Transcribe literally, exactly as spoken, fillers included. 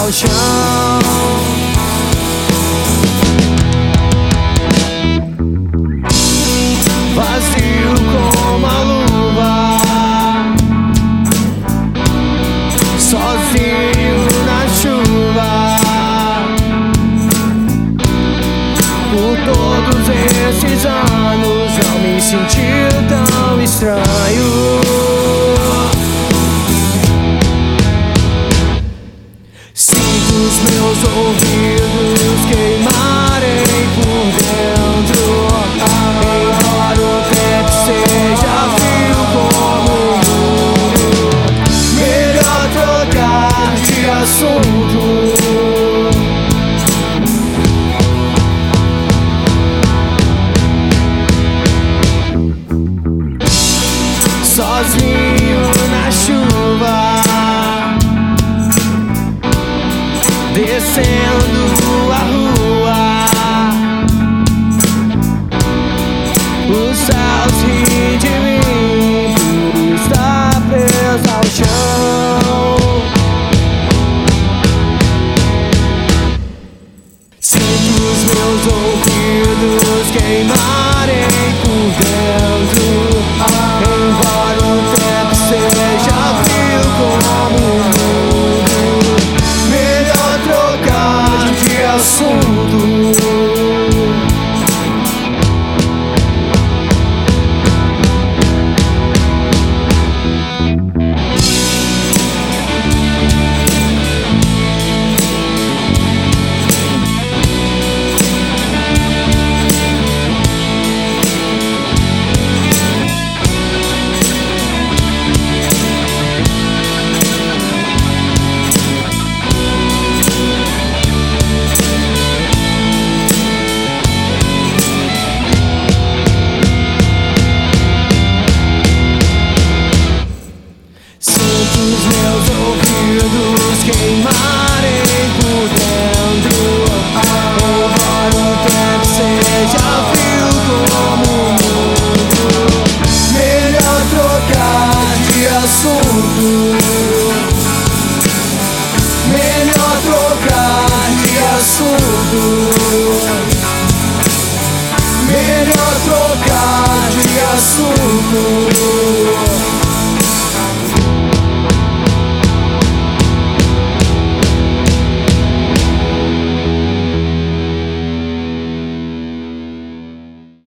ao chão. Vazio como a lua, sozinho na chuva. Por todos esses anos não me senti tão estranho. Sinto os meus ouvidos queimarem por dentro. Embora o tempo seja frio como o mundo, melhor trocar de assunto. Sozinho na chuva, descendo a rua, o céu ri de mim por estar preso ao chão. Sinto os meus ouvidos queimarem por dentro. Embora o tempo seja frio como o mundo, melhor trocar de assunto. Sinto os meus ouvidos queimarem por dentro. Embora o tempo seja frio como o mundo, melhor trocar de assunto. Melhor trocar de assunto. Melhor trocar de assunto.